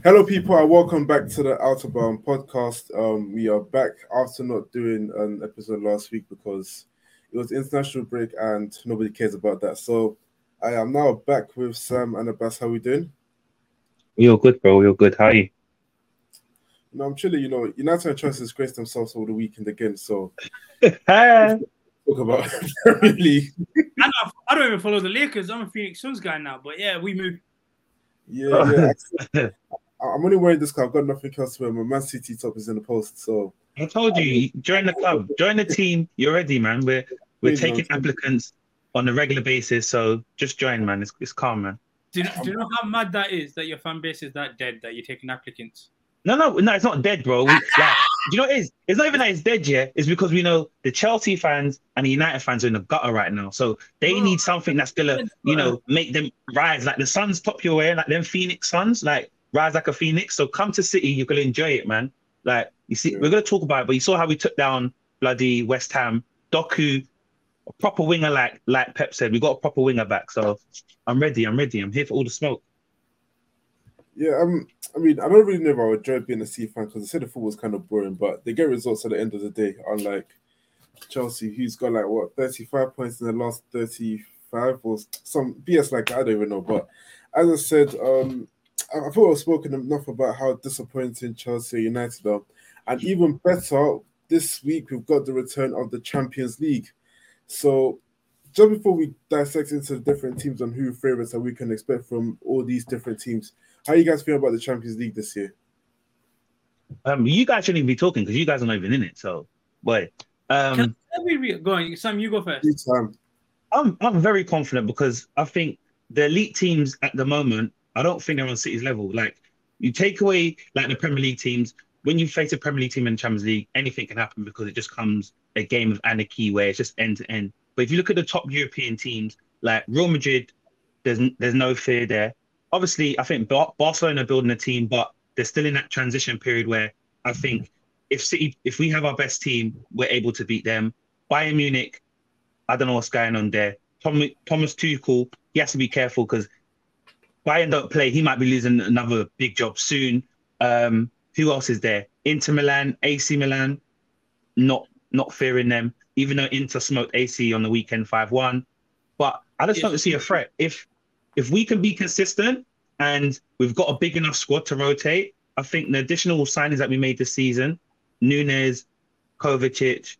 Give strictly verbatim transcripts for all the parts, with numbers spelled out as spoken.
Hello, people, and welcome back to the Outerbound podcast. Um, we are back after not doing an episode last week because it was international break and nobody cares about that. So I am now back with Sam and Abbas. How we doing? You're good, bro. You're good. How are you? You know, I'm chilling. You know, United and Chelsea disgraced themselves over the weekend again. So Hi. talk about Premier League. I don't, I don't even follow the Lakers. I'm a Phoenix Suns guy now. But yeah, we moved. Yeah, yeah. I'm only wearing this because I've got nothing else to wear. My Man City top is in the post. So I told you, join the club, join the team. You're ready, man. We're we're Please, taking man. applicants on a regular basis, so just join, man. It's it's calm, man. Do you, know, do you know how mad that is that your fan base is that dead that you're taking applicants? No, no, no. It's not dead, bro. We, like, do you know what it is? It's not even that it's dead yet. It's because we know the Chelsea fans and the United fans are in the gutter right now, so they Bro, need something that's gonna, you know, make them rise. Like the Suns top your way, like them Phoenix Suns, like rise like a phoenix. So come to City, you're gonna enjoy it, man. Like you see, Yeah. we're gonna talk about it, but you saw how we took down bloody West Ham. Doku, a proper winger, like like Pep said, we got a proper winger back. So I'm ready. I'm ready. I'm here for all the smoke. Yeah, um, I mean, I don't really know if I would enjoy being a City fan because I said the football was kind of boring, but they get results at the end of the day. Unlike Chelsea, who's got like what thirty-five points in the last thirty-five or some B S like that, I don't even know. But as I said, um, I, I thought I've spoken enough about how disappointing Chelsea United are, and even better, this week we've got the return of the Champions League. So just before we dissect into the different teams and who favourites that we can expect from all these different teams, how you guys feel about the Champions League this year? Um, you guys shouldn't even be talking because you guys are not even in it. So, boy, um, Can, can we re- go on? Sam, you go first. Each time. I'm I'm very confident because I think the elite teams at the moment, I don't think they're on City's level. Like you take away like the Premier League teams, when you face a Premier League team in the Champions League, anything can happen because it just comes a game of anarchy where it's just end to end. But if you look at the top European teams, like Real Madrid, there's there's no fear there. Obviously, I think Bar- Barcelona are building a team, but they're still in that transition period where I think if City, if we have our best team, we're able to beat them. Bayern Munich, I don't know what's going on there. Tom, Thomas Tuchel, he has to be careful because Bayern don't play. He might be losing another big job soon. Um, who else is there? Inter Milan, A C Milan, not not fearing them, even though Inter smoked A C on the weekend five one. But I just Yeah. don't see a threat. If if we can be consistent and we've got a big enough squad to rotate, I think the additional signings that we made this season, Nunes, Kovacic,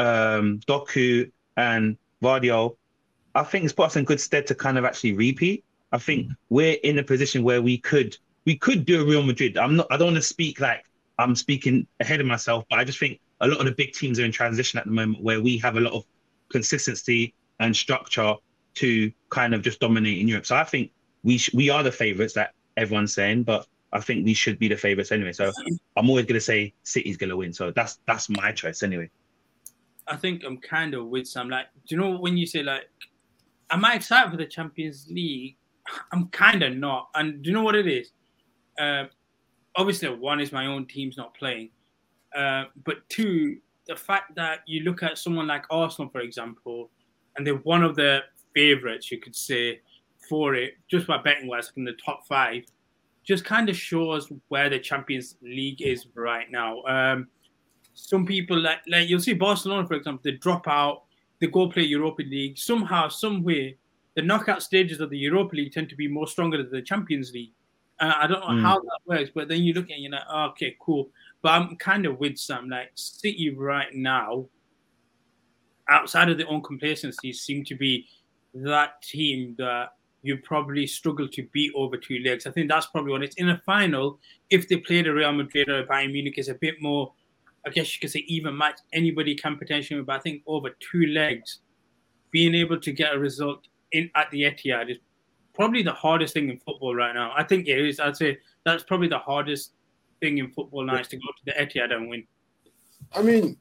um, Doku, and Vardio, I think it's put us in good stead to kind of actually repeat. I think we're in a position where we could we could do a Real Madrid. I'm not. I don't want to speak like I'm speaking ahead of myself, but I just think a lot of the big teams are in transition at the moment where we have a lot of consistency and structure to kind of just dominate in Europe. So I think we sh- we are the favourites that everyone's saying, but I think we should be the favourites anyway. So I'm always going to say City's going to win. So that's that's my choice anyway. I think I'm kind of with Sam. Like, do you know when you say like, am I excited for the Champions League? I'm kind of not. And do you know what it is? Uh, obviously, one is my own team's not playing. Uh, but two, the fact that you look at someone like Arsenal, for example, and they're one of the favourites, you could say, for it, just by betting wise, like in the top five, just kind of shows where the Champions League is right now. Um, some people, like, like you'll see Barcelona, for example, they drop out, they go play Europa League. Somehow, some way, the knockout stages of the Europa League tend to be more stronger than the Champions League. Uh, I don't know Mm. how that works, but then you look at it, you're like, oh, okay, cool. But I'm kind of with Sam. Like, City right now, outside of their own complacency, seem to be that team that you probably struggle to beat over two legs. I think that's probably when it's in a final. If they play the Real Madrid or Bayern Munich, is a bit more, I guess you could say, even match. Anybody can potentially, but I think over two legs, being able to get a result in at the Etihad is probably the hardest thing in football right now. I think it is. I'd say that's probably the hardest thing in football now is to go to the Etihad and win. I mean,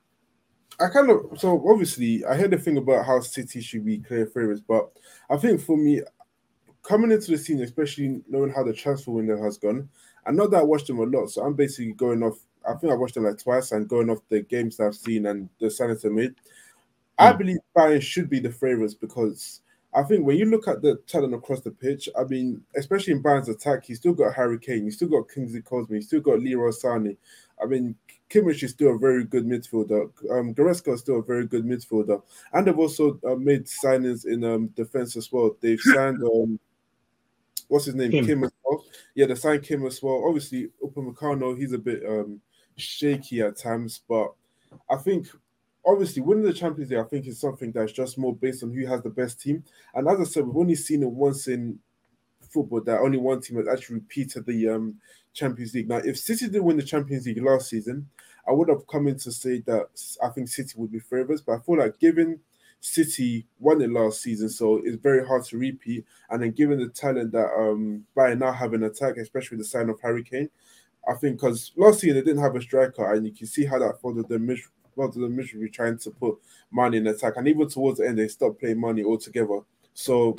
I kind of so obviously I heard the thing about how City should be clear favourites, but I think for me, coming into the scene, especially knowing how the transfer window has gone, I know that I watched them a lot, so I'm basically going off. I think I watched them like twice and going off the games that I've seen and the signings they made. I Mm. believe Bayern should be the favourites because I think when you look at the talent across the pitch, I mean, especially in Bayern's attack, you still got Harry Kane, you still got Kingsley Coleman, you still got Leroy Sané. I mean, Kimmich is still a very good midfielder. Um, Goretzka is still a very good midfielder, and they've also uh, made signings in um, defense as well. They've signed um, what's his name, Kim. Kim as well. Yeah, they signed Kim as well. Obviously, Upamecano, he's a bit um, shaky at times, but I think obviously winning the Champions League, I think is something that's just more based on who has the best team. And as I said, we've only seen it once in football that only one team has actually repeated the um, Champions League. Now, if City did win the Champions League last season, I would have come in to say that I think City would be favourites, but I feel like given City won it last season, so it's very hard to repeat. And then given the talent that um, Bayern now have in attack, especially the sign of Harry Kane, I think because last season they didn't have a striker, and you can see how that followed the mis- well, the misery trying to put Mane in attack, and even towards the end they stopped playing Mane altogether. So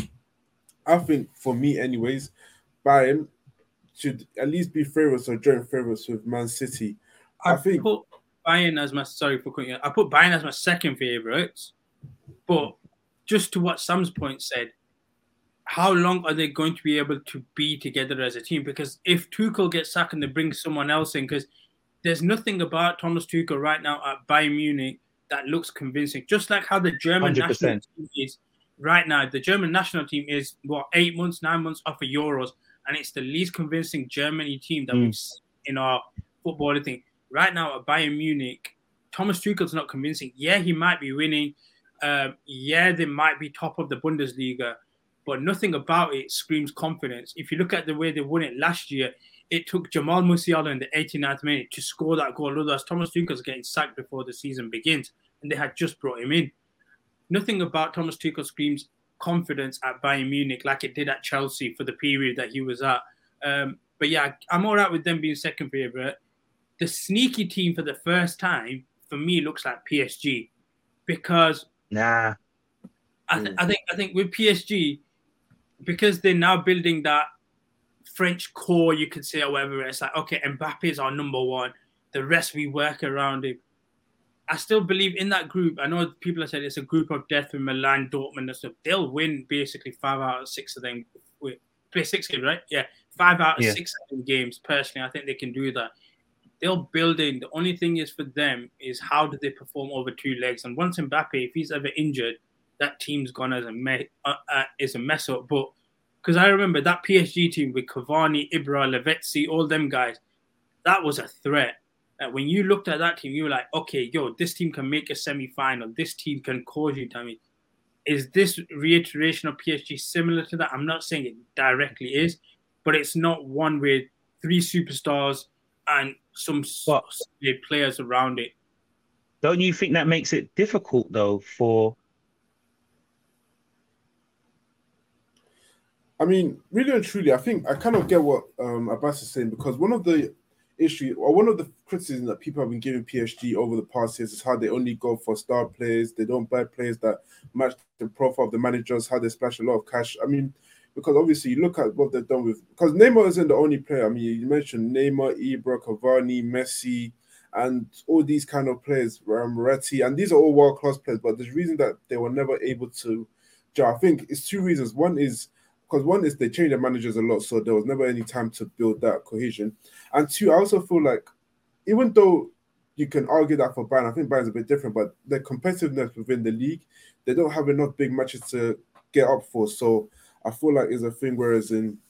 I think for me, anyways, Bayern should at least be favourites or joint favourites with Man City. I, I think put Bayern as my sorry for cutting you. I put Bayern as my second favourites, but just to what Sam's point said, how long are they going to be able to be together as a team? Because if Tuchel gets sacked and they bring someone else in, because there's nothing about Thomas Tuchel right now at Bayern Munich that looks convincing. Just like how the German one hundred national percent. team is right now. The German national team is, what, eight months, nine months off of Euros, and it's the least convincing Germany team that mm. we've seen in our footballing thing. Right now at Bayern Munich, Thomas Tuchel's not convincing. Yeah, he might be winning. Um, yeah, they might be top of the Bundesliga, but nothing about it screams confidence. If you look at the way they won it last year, it took Jamal Musiala in the eighty-ninth minute to score that goal. Otherwise, Thomas Tuchel's getting sacked before the season begins, and they had just brought him in. Nothing about Thomas Tuchel screams confidence at Bayern Munich like it did at Chelsea for the period that he was at. Um, but yeah, I'm all right with them being second favourite. The sneaky team for the first time, for me, looks like P S G, because nah, I, th- I think I think with P S G, because they're now building that French core, you could say, or whatever. It's like, okay, Mbappe is our number one. The rest we work around him. I still believe in that group. I know people have said it's a group of death with Milan, Dortmund, and stuff. They'll win basically five out of six of them. Wait, play six games, right? Yeah, five out of yeah. six of them games. Personally, I think they can do that. They'll build in. The only thing is for them is how do they perform over two legs. And once Mbappe, if he's ever injured, that team's gone as a me- uh, uh, is a mess up. But because I remember that P S G team with Cavani, Ibra, Lavezzi, all them guys, that was a threat. Uh, when you looked at that team, you were like, okay, yo, this team can make a semi-final. This team can cause you damage. Is this reiteration of P S G similar to that? I'm not saying it directly is, but it's not one with three superstars and some but, players around it. Don't you think that makes it difficult, though, for... I mean, really and truly, I think I kind of get what um, Abbas is saying, because one of the issue or one of the criticisms that people have been giving P S G over the past years is how they only go for star players. They don't buy players that match the profile of the managers, how they splash a lot of cash. I mean, because obviously you look at what they've done with, because Neymar isn't the only player. I mean, you mentioned Neymar, Ibra, Cavani, Messi, and all these kind of players, Moretti, and these are all world-class players, but there's a reason that they were never able to, I think it's two reasons. One is Because one is they change their managers a lot, so there was never any time to build that cohesion. And two, I also feel like, even though you can argue that for Bayern, I think Bayern's a bit different, but their competitiveness within the league, they don't have enough big matches to get up for. So I feel like it's a thing whereas in...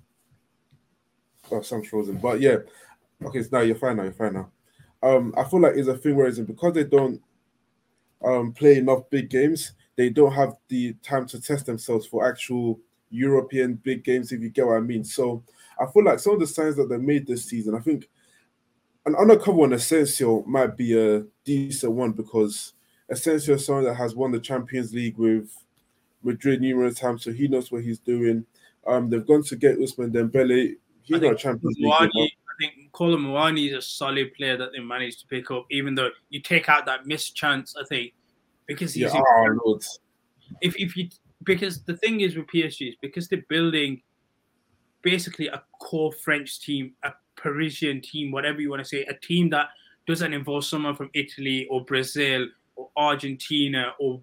Oh, Sam's frozen. But yeah, okay, so now you're fine now, you're fine now. Um, I feel like it's a thing whereas in because they don't um, play enough big games, they don't have the time to test themselves for actual European big games, if you get what I mean. So I feel like some of the signs that they made this season, I think an undercover on Asensio might be a decent one, because Asensio is someone that has won the Champions League with Madrid numerous times, so he knows what he's doing. Um, they've gone to get Ousmane Dembele. He's not a Champions League. I think Kolo Muani is a solid player that they managed to pick up, even though you take out that missed chance, I think, because he's... Yeah, oh, Lord. If, if you... Because the thing is with P S G is because they're building basically a core French team, a Parisian team, whatever you want to say, a team that doesn't involve someone from Italy or Brazil or Argentina or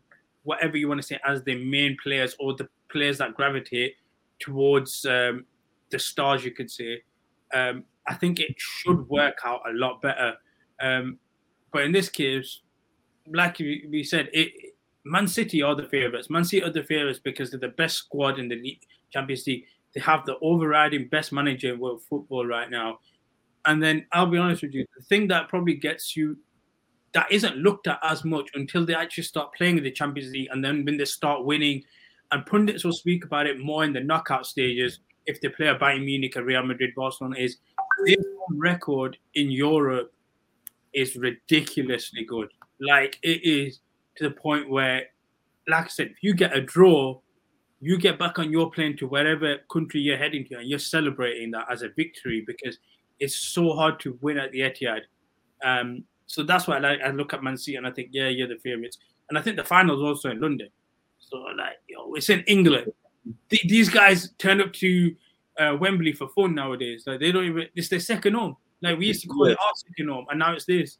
whatever you want to say, as the main players or the players that gravitate towards um, the stars, you could say, um, I think it should work out a lot better. Um, but in this case, like we said, it, Man City are the favourites. Man City are the favourites because they're the best squad in the league, Champions League. They have the overriding best manager in world football right now. And then I'll be honest with you, the thing that probably gets you, that isn't looked at as much until they actually start playing in the Champions League, and then when they start winning, and pundits will speak about it more in the knockout stages if they play a Bayern Munich, a Real Madrid, Barcelona, is their record in Europe is ridiculously good. Like, it is to the point where, like I said, if you get a draw, you get back on your plane to wherever country you're heading to, and you're celebrating that as a victory because it's so hard to win at the Etihad. Um, so that's why I, like, I look at Man City and I think, yeah, you're the favourites. And I think the final's also in London. So, like, you know, it's in England. Th- these guys turn up to uh, Wembley for fun nowadays. Like, they don't even, it's their second home. Like, we used to call yeah. it our second home, and now it's this.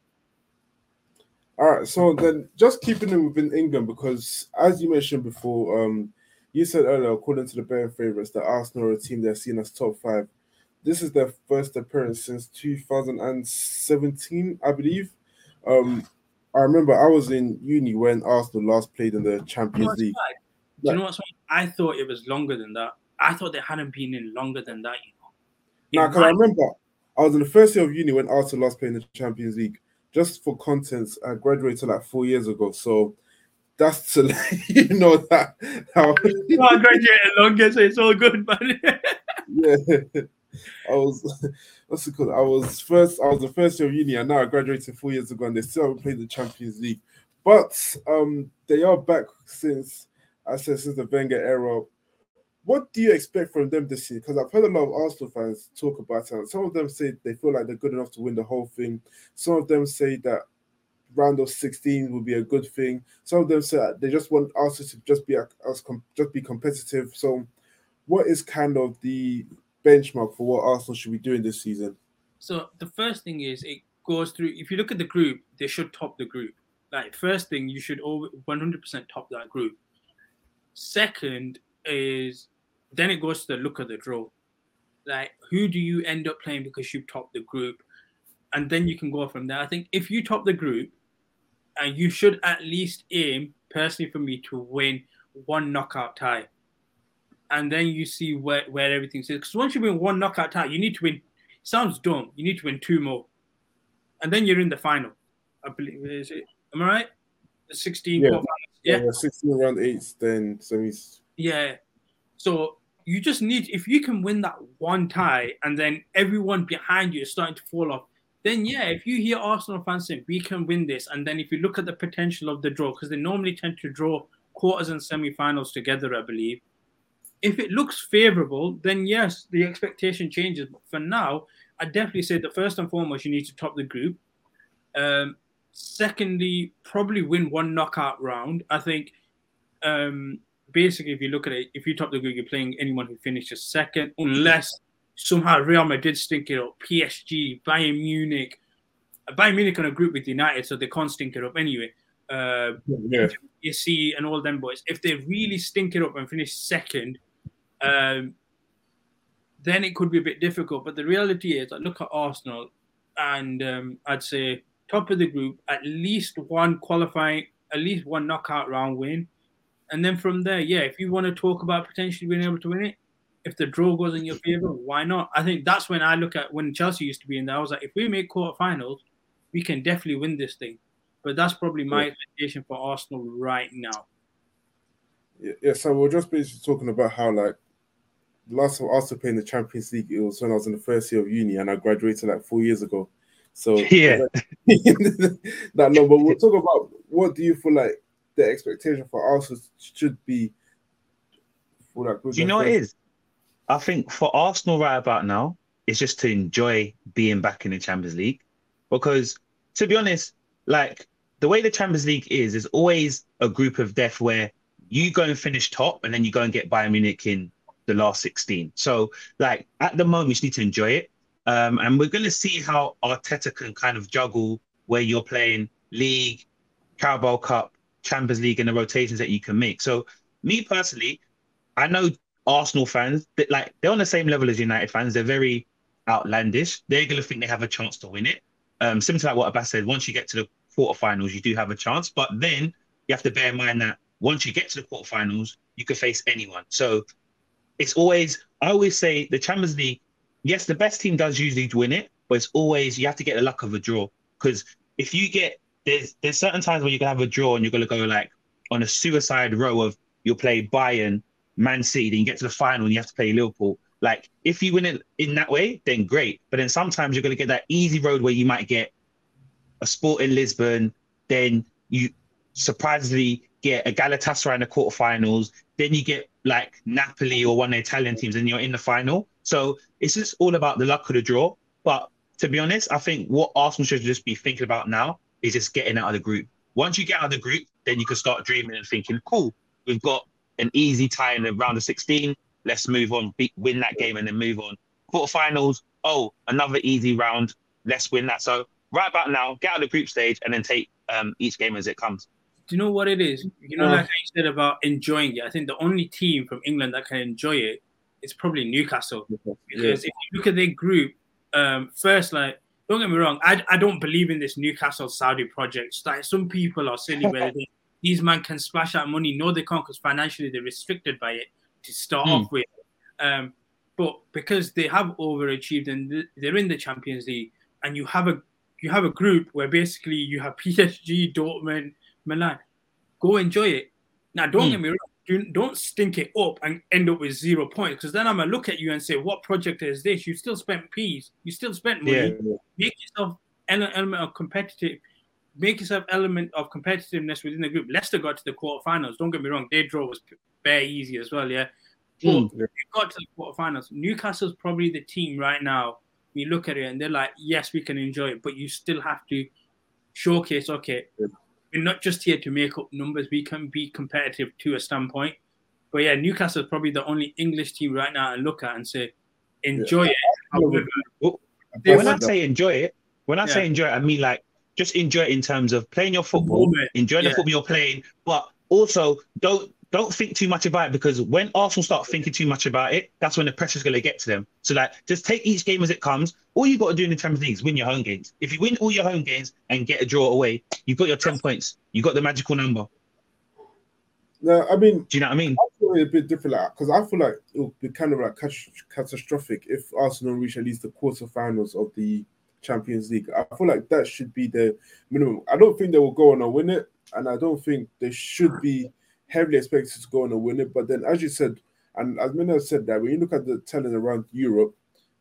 All right, so then just keeping it within England, because as you mentioned before, um, you said earlier, according to the betting favourites, that Arsenal are a team they're seen as top five. This is their first appearance since two thousand seventeen, I believe. Um, I remember I was in uni when Arsenal last played in the Champions League. Do you know what's funny? I thought it was longer than that. I thought they hadn't been in longer than that, you know. Now, because I remember I was in the first year of uni when Arsenal last played in the Champions League. Just for context, I graduated like four years ago, so that's to let you know that. How... well, I graduated longer, so it's all good, man. yeah. I was, what's it called? I was first. I was the first year of uni, and now I graduated four years ago, and they still haven't played the Champions League. But um, they are back since I said since the Wenger era. What do you expect from them this year? Because I've heard a lot of Arsenal fans talk about it. Some of them say they feel like they're good enough to win the whole thing. Some of them say that round of sixteen will be a good thing. Some of them say that they just want Arsenal to just be a, just be competitive. So, what is kind of the benchmark for what Arsenal should be doing this season? So the first thing is it goes through. If you look at the group, they should top the group. Like, first thing, you should over one hundred percent top that group. Second is then it goes to the look of the draw. Like, who do you end up playing because you top the group, and then you can go from there. I think if you top the group, and you should at least aim, personally for me, to win one knockout tie. And then you see where, where everything sits. Because once you win one knockout tie, you need to win. Sounds dumb. You need to win two more. And then you're in the final. I believe. Is it? Am I right? The sixteen yeah. quarterfinals. Yeah. yeah. sixteen round eights, then semis. Yeah. So you just need, if you can win that one tie and then everyone behind you is starting to fall off, then yeah, if you hear Arsenal fans saying, we can win this, and then if you look at the potential of the draw, because they normally tend to draw quarters and semi-finals together, I believe. If it looks favourable, then yes, the expectation changes. But for now, I definitely say that first and foremost, you need to top the group. Um, secondly, probably win one knockout round. I think um, basically, if you look at it, if you top the group, you're playing anyone who finishes second, unless somehow Real Madrid stink it up, P S G, Bayern Munich. Bayern Munich on a group with United, so they can't stink it up anyway. Uh, yeah. You see, and all them boys. If they really stink it up and finish second, um, then it could be a bit difficult. But the reality is, I look at Arsenal, and um, I'd say top of the group, at least one qualifying, at least one knockout round win. And then from there, yeah, if you want to talk about potentially being able to win it, if the draw goes in your favour, why not? I think that's when I look at when Chelsea used to be in there. I was like, if we make quarterfinals, we can definitely win this thing. But that's probably my yeah. expectation for Arsenal right now. Yeah, yeah, so we're just basically talking about how, like, the last time Arsenal played in the Champions League, it was when I was in the first year of uni, and I graduated like four years ago. So yeah, that long. But we'll talk about what do you feel like the expectation for Arsenal should be for that. Do you know what it is? I think for Arsenal right about now, it's just to enjoy being back in the Champions League. Because, to be honest, like, the way the Champions League is, is always a group of death where you go and finish top and then you go and get Bayern Munich in the last sixteen. So, like, at the moment, you just need to enjoy it. Um, and we're going to see how Arteta can kind of juggle where you're playing League, Carabao Cup, Champions League and the rotations that you can make. So me personally, I know Arsenal fans that like they're on the same level as United fans. They're very outlandish. They're gonna think they have a chance to win it. Um, similar to like what Abbas said, once you get to the quarterfinals, you do have a chance. But then you have to bear in mind that once you get to the quarterfinals, you can face anyone. So it's always, I always say the Champions League, yes, the best team does usually win it, but it's always, you have to get the luck of a draw. Because if you get, there's there's certain times where you can have a draw and you're going to go like on a suicide row of you'll play Bayern, Man City, then you get to the final and you have to play Liverpool. Like if you win it in that way, then great. But then sometimes you're going to get that easy road where you might get a Sporting Lisbon, then you surprisingly get a Galatasaray in the quarterfinals, then you get like Napoli or one of the Italian teams and you're in the final. So it's just all about the luck of the draw. But to be honest, I think what Arsenal should just be thinking about now is just getting out of the group. Once you get out of the group, then you can start dreaming and thinking, cool, we've got an easy tie in the round of sixteen. Let's move on, beat, win that game and then move on. Quarterfinals, oh, another easy round. Let's win that. So right about now, get out of the group stage and then take um, each game as it comes. Do you know what it is? You know, uh, like I said about enjoying it, I think the only team from England that can enjoy it is probably Newcastle. Because yeah. if you look at their group, um, first, like, don't get me wrong, I, I don't believe in this Newcastle Saudi project. Like, some people are silly where they think these men can splash out money. No, they can't because financially they're restricted by it to start mm. off with. Um, but because they have overachieved and they're in the Champions League, and you have a you have a group where basically you have P S G, Dortmund, Milan, go enjoy it. Now, don't mm. get me wrong. Do, don't stink it up and end up with zero points, because then I'm going to look at you and say, what project is this? You still spent peas. You still spent money. Yeah, yeah. Make yourself an element of competitive. Make yourself element of competitiveness within the group. Leicester got to the quarterfinals. Don't get me wrong. Their draw was very easy as well, yeah. But mm. they got to the quarterfinals. Newcastle's probably the team right now. You look at it and they're like, yes, we can enjoy it, but you still have to showcase, okay, yeah. we're not just here to make up numbers. We can be competitive to a standpoint. But yeah, Newcastle is probably the only English team right now to look at and say, enjoy yeah. it. However, well, when I say enjoy it, when I yeah. say enjoy it, I mean like just enjoy it in terms of playing your football, enjoying yeah. the football you're playing, but also don't don't think too much about it, because when Arsenal start thinking too much about it, that's when the pressure's going to get to them. So like, just take each game as it comes. All you got to do in the Champions League is win your home games. If you win all your home games and get a draw away, you've got your ten points. You got the magical number. No, I mean, do you know what I mean? I feel a bit different because like, I feel like it would be kind of like catastrophic if Arsenal reach at least the quarterfinals of the Champions League. I feel like that should be the minimum. I don't think they will go on and win it, and I don't think they should be heavily expected to go on and win it. But then, as you said, and as many have said that, when you look at the talent around Europe,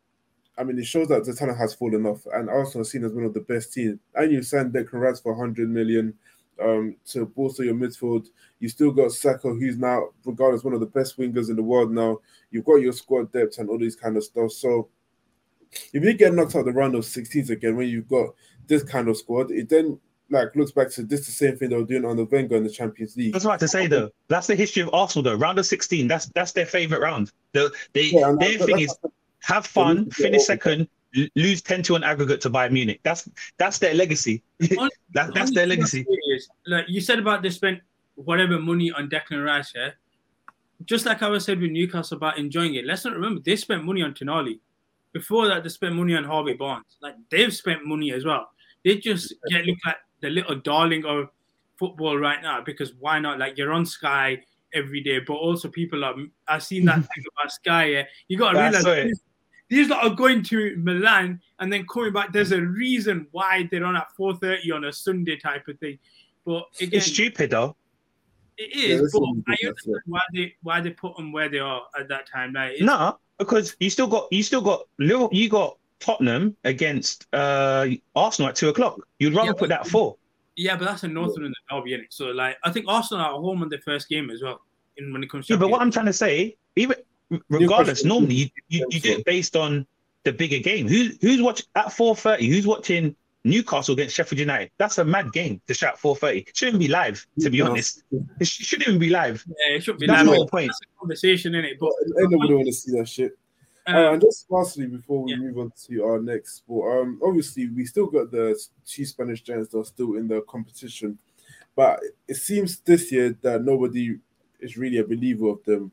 I mean, it shows that the talent has fallen off, and Arsenal is seen as one of the best teams. And you signed Declan Rice for one hundred million um, to bolster your midfield. You still got Saka, who's now, regardless, one of the best wingers in the world now. You've got your squad depth and all these kind of stuff. So if you get knocked out the round of sixteens again, when you've got this kind of squad, it then like looks back to this the same thing they were doing under Wenger in the Champions League. That's right to say though. That's the history of Arsenal though. Round of sixteen, that's that's their favourite round. The, they, yeah, their thing is have fun, finish second, lose ten to an aggregate to Bayern Munich. That's that's their legacy. that, that's their legacy. Is, like you said about they spent whatever money on Declan Rice, yeah? Just like I was said with Newcastle about enjoying it. Let's not remember they spent money on Tonali. Before that, they spent money on Harvey Barnes. Like they've spent money as well. They just get look like the little darling of football right now, because why not? Like you're on Sky every day, but also people are. I've seen that thing about Sky. Yeah, you got to realize these, these lot are going to Milan and then coming back. There's a reason why they're on at four thirty on a Sunday type of thing. But again, it's stupid though. It is, yeah, but I understand why they why they put them where they are at that time. Like, no, nah, because you still got you still got little you got. Tottenham against uh, Arsenal at two o'clock. You'd rather yeah, put that at four. Yeah, but that's a Northern and the derby, isn't it? So, like, I think Arsenal are at home on their first game as well. In when it comes to yeah, but what I'm trying to say, even regardless, normally you, you, you do it based on the bigger game. Who who's watching at four thirty? Who's watching Newcastle against Sheffield United? That's a mad game to shout four thirty. It shouldn't be live, to be honest. It shouldn't even be live. Yeah, it shouldn't be that's live. That's the whole point. That's a conversation, isn't it? But nobody want to see that shit. Um, uh, and just lastly, before we yeah. move on to our next sport, um, obviously we still got the two Spanish giants that are still in the competition, But it seems this year that nobody is really a believer of them.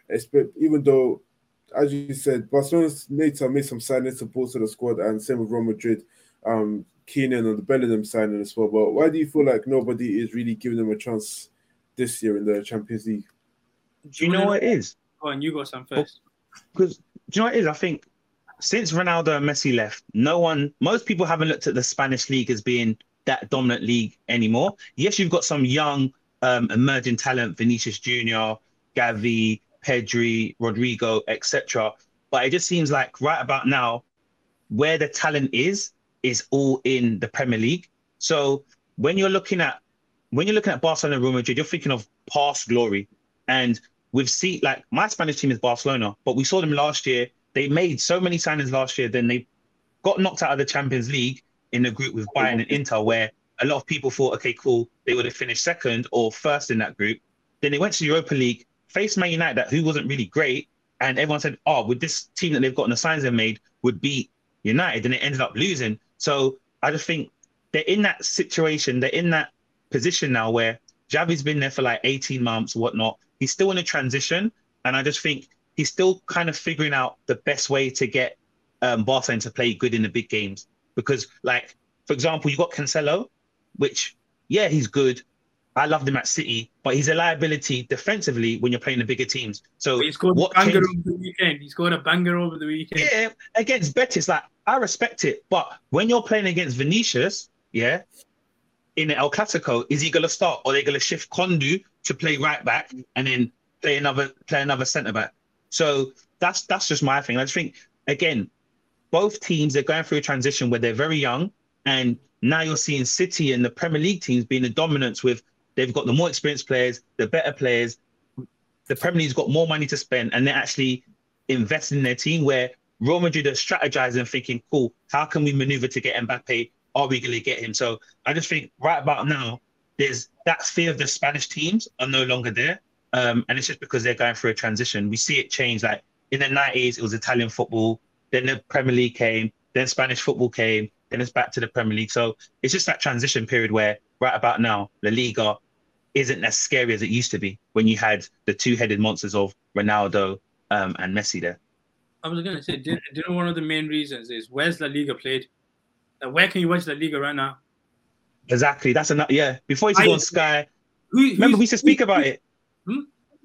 Even though, as you said, Barcelona's made some, made some signings to bolster the squad, and same with Real Madrid, um, Keenan and the Bellingham signing as well. But why do you feel like nobody is really giving them a chance this year in the Champions League? Do you know what it is? Go on, you go some first. Because do you know what it is? I think since Ronaldo and Messi left, no one, most people haven't looked at the Spanish league as being that dominant league anymore. Yes, you've got some young um, emerging talent, Vinicius Junior, Gavi, Pedri, Rodrigo, et cetera. But it just seems like right about now, where the talent is, is all in the Premier League. So when you're looking at when you're looking at Barcelona and Real Madrid, you're thinking of past glory. And we've seen, like, my Spanish team is Barcelona, but we saw them last year. They made so many signings last year, then they got knocked out of the Champions League in a group with Bayern and Inter, where a lot of people thought, okay, cool, they would have finished second or first in that group. Then they went to the Europa League, faced Man United, that who wasn't really great, and everyone said, oh, with this team that they've got and the signs they've made, would beat United, and it ended up losing. So I just think they're in that situation, they're in that position now where Xavi's been there for like eighteen months, whatnot. He's still in a transition, and I just think he's still kind of figuring out the best way to get um, Barcelona to play good in the big games. Because, like, for example, you got Cancelo, which, yeah, he's good. I loved him at City, but he's a liability defensively when you're playing the bigger teams. So he scored what a banger changed... over the weekend. He scored a banger over the weekend. Yeah, against Betis, like, I respect it. But when you're playing against Vinicius, yeah, in the El Clasico, is he going to start, or are they going to shift Kondu to play right back and then play another play another centre back? So that's that's just my thing. I just think, again, both teams, they're going through a transition where they're very young, and now you're seeing City and the Premier League teams being the dominance with, they've got the more experienced players, the better players. The Premier League's got more money to spend, and they're actually investing in their team, where Real Madrid are strategizing and thinking, cool, how can we maneuver to get Mbappe? Are we going to get him? So I just think right about now, there's that fear of the Spanish teams are no longer there. Um, and it's just because they're going through a transition. We see it change. Like in the nineties, it was Italian football. Then the Premier League came. Then Spanish football came. Then it's back to the Premier League. So it's just that transition period where right about now, La Liga isn't as scary as it used to be when you had the two-headed monsters of Ronaldo um, and Messi there. I was going to say, do, do you know one of the main reasons is where's La Liga played? Like, where can you watch La Liga right now? Exactly. That's enough. Yeah. Before you used to go on Sky, who, remember we used to speak who, about it. Hmm?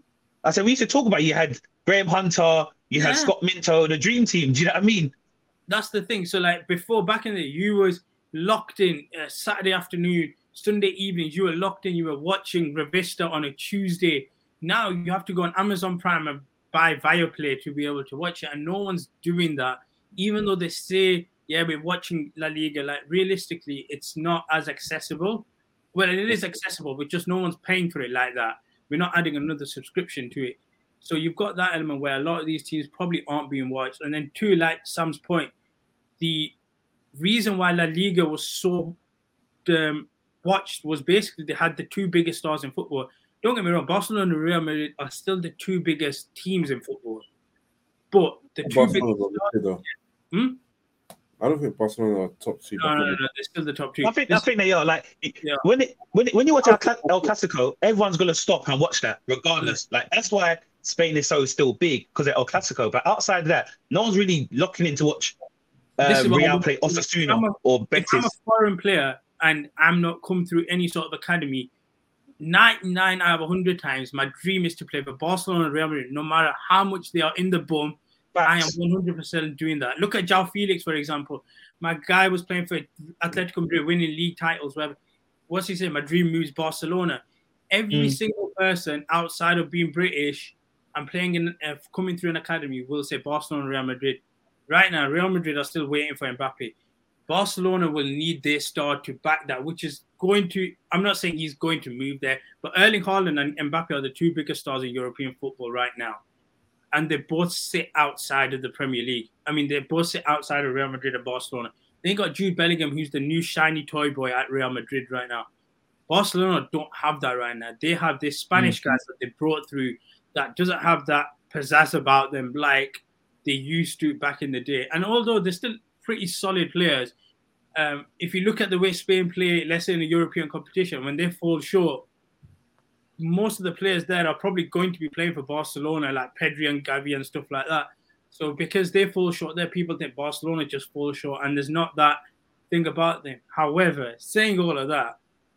I said we used to talk about it. You had Graham Hunter, you yeah. had Scott Minto, the dream team. Do you know what I mean? That's the thing. So like before, back in the day, you was locked in uh, Saturday afternoon, Sunday evenings. You were locked in. You were watching Revista on a Tuesday. Now you have to go on Amazon Prime and buy Viaplay to be able to watch it, and no one's doing that. Even though they say, yeah, we're watching La Liga, like realistically, it's not as accessible. Well, it is accessible, but just no one's paying for it like that. We're not adding another subscription to it. So you've got that element where a lot of these teams probably aren't being watched. And then two, like Sam's point, the reason why La Liga was so um, watched was basically they had the two biggest stars in football. Don't get me wrong, Barcelona and Real Madrid are still the two biggest teams in football. But the two Barcelona biggest stars... Hmm? I don't think Barcelona are top two. No, no, no, no, they're still the top two. I think, I think they are. Like yeah. when it, when it, when you watch El Clasico, everyone's gonna stop and watch that, regardless. Like that's why Spain is so still big, because of El Clasico. But outside of that, no one's really looking in to watch uh, Real play Osasuna or Betis. If I'm a foreign player and I'm not come through any sort of academy, ninety-nine out of one hundred times, my dream is to play for Barcelona and Real Madrid, no matter how much they are in the bum. I am one hundred percent doing that. Look at João Felix, for example. My guy was playing for Atletico Madrid, winning league titles. Whatever. What's he saying? My dream moves Barcelona. Every mm. single person outside of being British and playing in, uh, coming through an academy will say Barcelona and Real Madrid. Right now, Real Madrid are still waiting for Mbappe. Barcelona will need their star to back that, which is going to, I'm not saying he's going to move there, but Erling Haaland and Mbappe are the two biggest stars in European football right now. And they both sit outside of the Premier League. I mean, they both sit outside of Real Madrid and Barcelona. They got Jude Bellingham, who's the new shiny toy boy at Real Madrid right now. Barcelona don't have that right now. They have this Spanish mm-hmm. guys that they brought through that doesn't have that pizzazz about them like they used to back in the day. And although they're still pretty solid players, um, if you look at the way Spain play, let's say in a European competition, when they fall short, most of the players there are probably going to be playing for Barcelona, like Pedri and Gavi and stuff like that. So because they fall short there, people think Barcelona just fall short, and there's not that thing about them. However, saying all of that,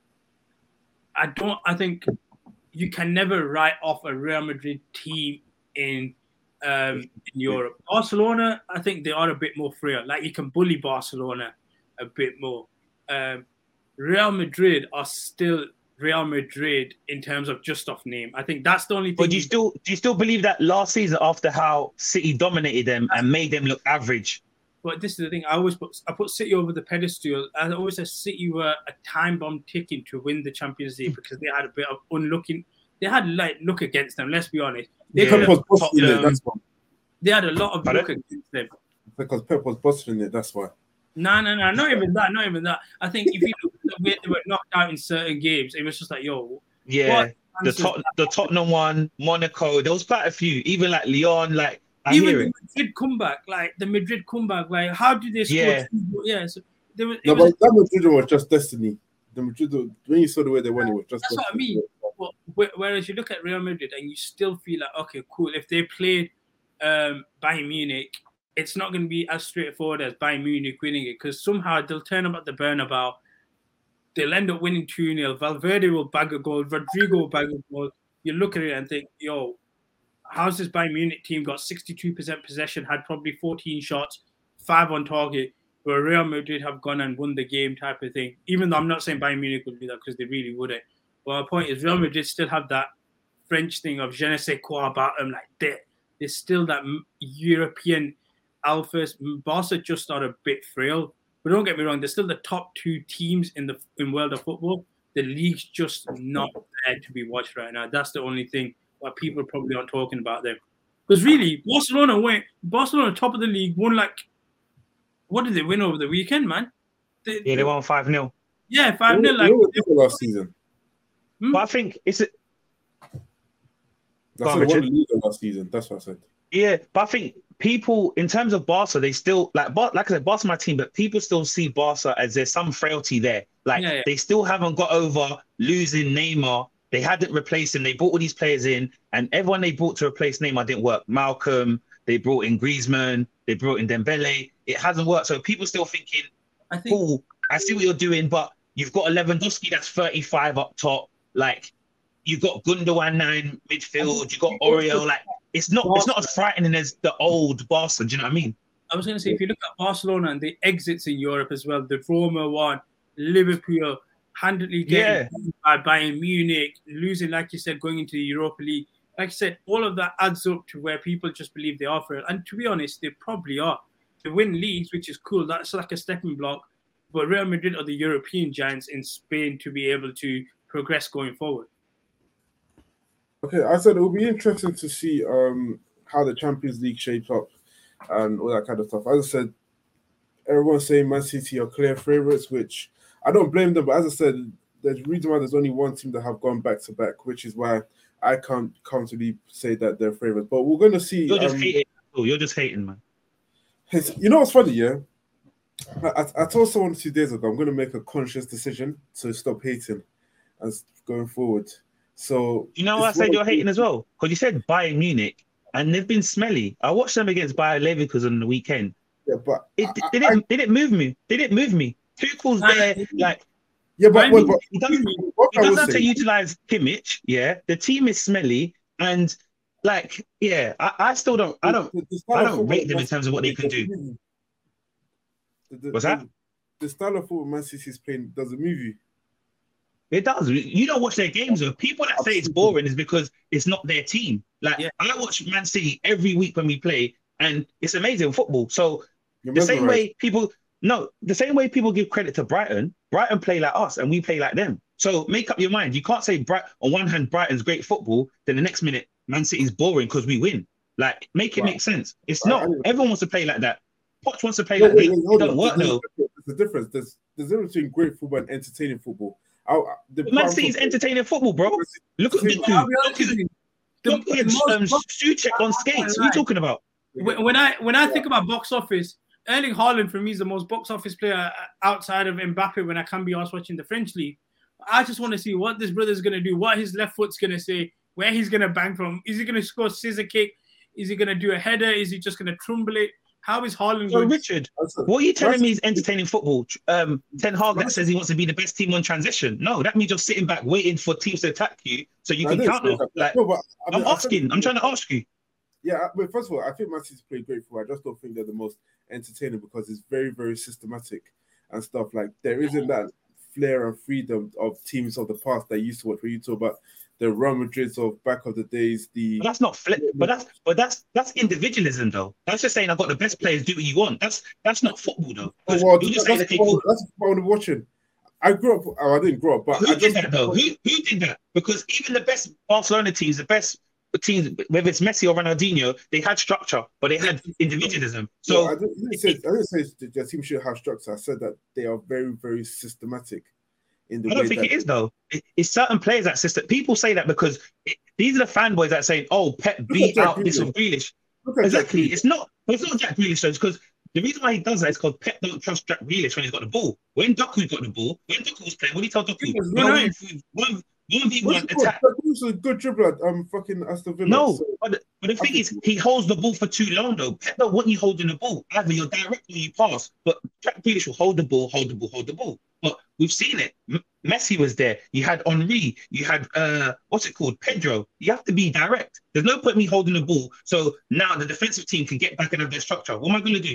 I don't. I think you can never write off a Real Madrid team in um, in Europe. Barcelona, I think they are a bit more frail. Like you can bully Barcelona a bit more. Um, Real Madrid are still Real Madrid in terms of just off name. I think that's the only thing. But do you still do you still believe that last season, after how City dominated them and made them look average? But this is the thing. I always put I put City over the pedestal. I always said City were a time bomb ticking to win the Champions League because they had a bit of unlucky. They had like luck against them. Let's be honest. They, Pep was top, busting it. That's why. They had a lot of luck against them because Pep was busting it. That's why. No, no, no, not even that. Not even that. I think if you look at the way they were knocked out in certain games, it was just like, yo. Yeah, the top, the Tottenham one, Monaco. There was quite a few. Even like Lyon, like. I Even hear the it. Madrid comeback, like the Madrid comeback, like how did they score? Yeah, two, yeah. So there was, no, was, but that Madrid was just destiny. The Madrid, when you saw the way they won, it was just. That's destiny. what I mean. But whereas you look at Real Madrid and you still feel like, okay, cool. If they played um, Bayern Munich, it's not going to be as straightforward as Bayern Munich winning it because somehow they'll turn up at the Bernabeu. They'll end up winning two nil. Valverde will bag a goal. Rodrigo will bag a goal. You look at it and think, yo. How's this Bayern Munich team got sixty-two percent possession, had probably fourteen shots, five on target, where Real Madrid have gone and won the game type of thing? Even though I'm not saying Bayern Munich would do that because they really wouldn't. But my point is Real Madrid still have that French thing of je ne sais quoi about them. Like they, there's still that European alphas. Barca just are a bit frail. But don't get me wrong, they're still the top two teams in the in world of football. The league's just not there to be watched right now. That's the only thing. Why people probably aren't talking about them. Because really, Barcelona went, Barcelona top of the league, won like, what did they win over the weekend, man? They, yeah, they won five nil. Yeah, five nil. Like, last season. Hmm? But I think it's a... That's the one league last season. That's what I said. Yeah, but I think people, in terms of Barca, they still, like, like I said, Barca my team, but people still see Barca as there's some frailty there. Like, yeah, yeah. They still haven't got over losing Neymar. They hadn't replaced him. They brought all these players in, and everyone they brought to replace Neymar didn't work. Malcolm, they brought in Griezmann, they brought in Dembele. It hasn't worked. So people still thinking, I think, cool, I see what you're doing, but you've got a Lewandowski that's thirty-five up top. Like, you've got Gundogan nine midfield. You've got Oriol. Like, it's not it's not as frightening as the old Barca. Do you know what I mean? I was going to say, if you look at Barcelona and the exits in Europe as well, the Roma one, Liverpool, handily getting yeah. by Bayern Munich, losing, like you said, going into the Europa League. Like I said, all of that adds up to where people just believe they are for it. And to be honest, they probably are. They win leagues, which is cool. That's like a stepping block. But Real Madrid are the European giants in Spain to be able to progress going forward. Okay, I said it will be interesting to see um, how the Champions League shapes up and all that kind of stuff. As I said, everyone's saying Man City are clear favourites, which I don't blame them, but as I said, there's a reason why there's only one team that have gone back to back, which is why I can't comfortably say that they're favourites. But we're going to see. You're just um, hating. Oh, you're just hating, man. You know what's funny, yeah? I, I told someone two days ago I'm going to make a conscious decision to stop hating as going forward. So you know, I said you're hating as well because you said Bayern Munich and they've been smelly. I watched them against Bayer Leverkusen on the weekend. Yeah, but it, I, they didn't. I, they didn't move me. They didn't move me. Tuchel's there, like yeah, but, but, but he doesn't, he doesn't have to utilize Kimmich. Yeah, the team is smelly, and like, yeah, I, I still don't, I don't, the, the I don't rate them in terms of what they can do. The, the, What's that? The, the style of football Man City is playing doesn't move you. It does. You don't watch their games. Though. People that say it's boring is because it's not their team. Like yeah. I watch Man City every week when we play, and it's amazing football. So You're the same way people. No, the same way people give credit to Brighton, Brighton play like us and we play like them. So make up your mind. You can't say Bright on one hand Brighton's great football, then the next minute Man City's boring because we win. Like make it right. make sense. It's right. not everyone wants to play like that. Poch wants to play no, like that. It doesn't work though. There's a difference. There's there's a difference between great football and entertaining football. I, the Man City's entertaining football, bro. Look at Doku. Look at um, Souček on skates. What are you talking about? When I when I think about box office. Erling Haaland for me is the most box office player outside of Mbappe when I can be asked watching the French league. I just want to see what this brother's going to do, what his left foot's going to say, where he's going to bang from. Is he going to score a scissor kick? Is he going to do a header? Is he just going to trumble it? How is Haaland So going? Richard, what are you telling me is entertaining football? Um, Ten Hag that says he wants to be the best team on transition. No, that means you're sitting back waiting for teams to attack you so you I can didn't counter. say that. Like, No, but I mean, I'm I asking. said- I'm trying to ask you. Yeah, but first of all, I think Man City's played great football. I just don't think they're the most entertaining because it's very, very systematic and stuff. Like there isn't that flair and freedom of teams of the past that used to watch. When you talk about the Real Madrids of back of the days, the But that's not flip. But that's but that's that's individualism though. That's just saying I've got the best players. Do what you want. That's that's not football though. 'Cause well, you just that's, saying, okay, what, cool. that's what I was watching. I grew up. Oh, I didn't grow up, but Who I did just that though? Who who did that? Because even the best Barcelona teams, the best teams, whether it's Messi or Ronaldinho, they had structure, but they had individualism. So So I didn't, I didn't say I didn't say the, the team should have structure. I said that they are very, very systematic in the I way don't think that it is though. It, it's certain players that system. People say that because it, these are the fanboys that say, "Oh, Pep beat Jack out this Grealish. with Grealish." Look at Exactly. Jack It's not. But it's not Jack Grealish though. It's because the reason why he does that is because Pep don't trust Jack Grealish when he's got the ball. When Doku got the ball, when Doku was playing, what did he tell Doku? He was Go running. one one one v What's one it called? attack. Jack Grealish was a good dribbler at um fucking Aston Villa. No, So, but the, but the thing I is, think- he holds the ball for too long though. Pep don't want you holding the ball. Either you're direct or you pass. But Jack Grealish will hold the ball, hold the ball, hold the ball. But we've seen it. M- Messi was there. You had Henri. You had uh, what's it called? Pedro. You have to be direct. There's no point me holding the ball. So now the defensive team can get back and have their structure. What am I going to do?